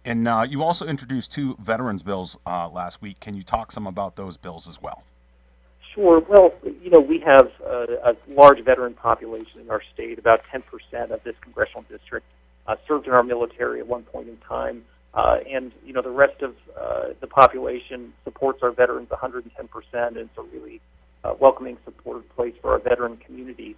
And you also introduced two veterans bills last week. Can you talk some about those bills as well? Sure. Well, we have a large veteran population in our state. About 10% of this congressional district served in our military at one point in time. And the rest of the population supports our veterans 110%, and it's a really welcoming, supportive place for our veteran community.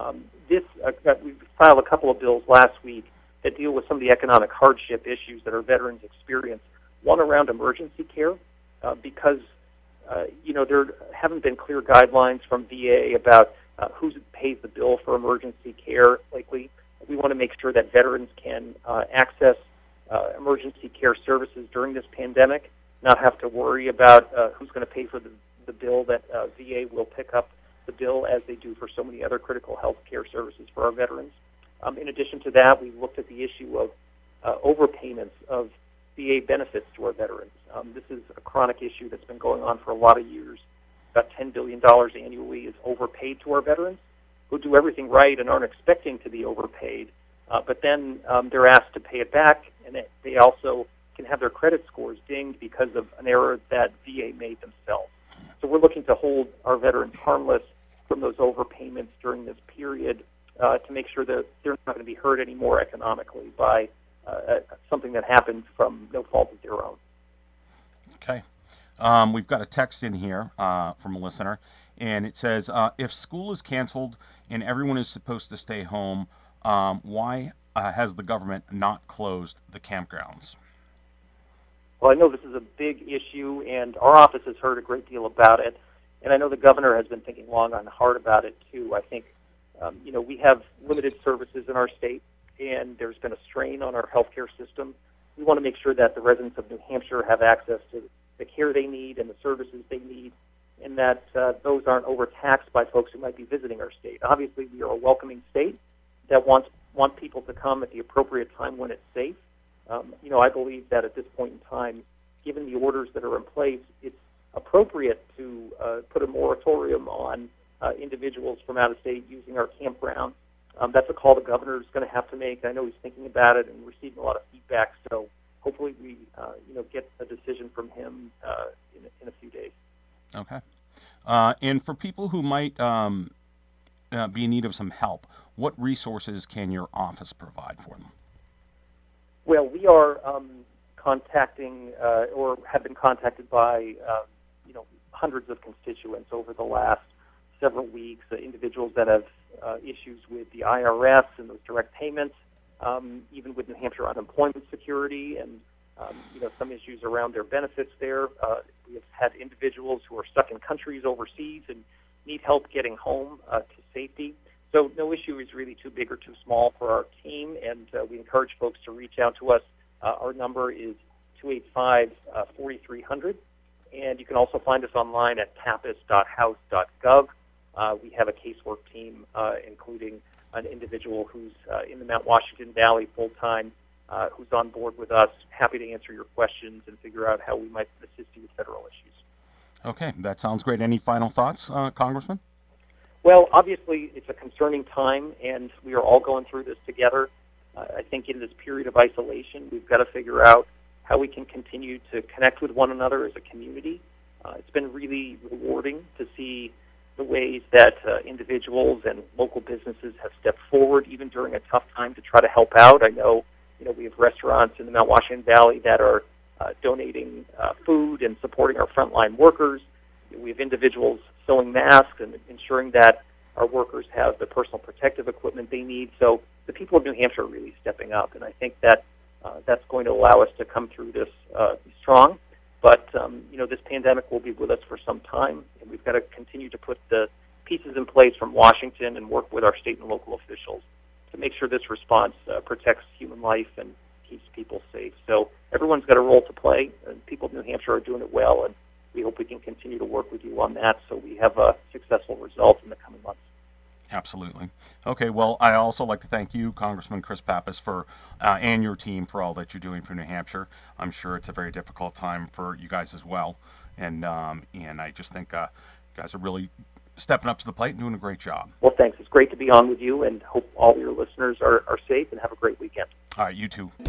We've filed a couple of bills last week that deal with some of the economic hardship issues that our veterans experience. One around emergency care, because there haven't been clear guidelines from VA about who pays the bill for emergency care lately. We want to make sure that veterans can access emergency care services during this pandemic, not have to worry about who's going to pay for the bill, that VA will pick up the bill as they do for so many other critical health care services for our veterans. In addition to that, we looked at the issue of overpayments of VA benefits to our veterans. This is a chronic issue that's been going on for a lot of years. About $10 billion annually is overpaid to our veterans who do everything right and aren't expecting to be overpaid. But then they're asked to pay it back, and they also can have their credit scores dinged because of an error that VA made themselves. So we're looking to hold our veterans harmless from those overpayments during this period to make sure that they're not going to be hurt anymore economically by something that happened from no fault of their own. Okay. We've got a text in here from a listener, and it says, if school is canceled and everyone is supposed to stay home, why has the government not closed the campgrounds? Well, I know this is a big issue, and our office has heard a great deal about it, and I know the governor has been thinking long and hard about it, too. I think, we have limited services in our state, and there's been a strain on our healthcare system. We want to make sure that the residents of New Hampshire have access to the care they need and the services they need, and that those aren't overtaxed by folks who might be visiting our state. Obviously, we are a welcoming state that want people to come at the appropriate time when it's safe. I believe that at this point in time, given the orders that are in place, it's appropriate to put a moratorium on individuals from out of state using our campground. That's a call the governor is going to have to make. I know he's thinking about it and receiving a lot of feedback, so hopefully we get a decision from him in a few days. Okay. And for people who might be in need of some help, what resources can your office provide for them? Well, we are contacting or have been contacted by hundreds of constituents over the last several weeks, individuals that have issues with the IRS and those direct payments, even with New Hampshire unemployment security and some issues around their benefits there. We have had individuals who are stuck in countries overseas and need help getting home to safety. So no issue is really too big or too small for our team, and we encourage folks to reach out to us. Our number is 285-4300, and you can also find us online at pappas.house.gov. We have a casework team, including an individual who's in the Mount Washington Valley full-time, who's on board with us, happy to answer your questions and figure out how we might assist you with federal issues. Okay, that sounds great. Any final thoughts, Congressman? Well, obviously, it's a concerning time, and we are all going through this together. I think in this period of isolation, we've got to figure out how we can continue to connect with one another as a community. It's been really rewarding to see the ways that individuals and local businesses have stepped forward, even during a tough time, to try to help out. I know, we have restaurants in the Mount Washington Valley that are donating food and supporting our frontline workers. We have individuals sewing masks and ensuring that our workers have the personal protective equipment they need. So the people of New Hampshire are really stepping up, and I think that that's going to allow us to come through this strong. But, this pandemic will be with us for some time, and we've got to continue to put the pieces in place from Washington and work with our state and local officials to make sure this response protects human life and keeps people safe. So everyone's got a role to play, and people of New Hampshire are doing it well, and we hope we can continue to work with you on that so we have a successful result in the coming months. Absolutely. Okay, well, I also like to thank you, Congressman Chris Pappas, for and your team for all that you're doing for New Hampshire. I'm sure it's a very difficult time for you guys as well, and I just think you guys are really stepping up to the plate and doing a great job. Well, thanks. It's great to be on with you, and hope all your listeners are safe and have a great weekend. All right, you too. And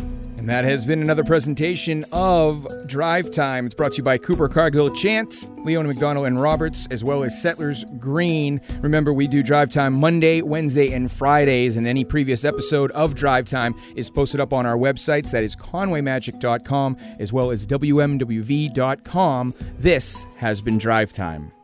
That has been another presentation of Drive Time. It's brought to you by Cooper, Cargill, Chance, Leona, McDonald, and Roberts, as well as Settlers Green. Remember, we do Drive Time Monday, Wednesday, and Fridays, and any previous episode of Drive Time is posted up on our websites. That is conwaymagic.com, as well as wmwv.com. This has been Drive Time.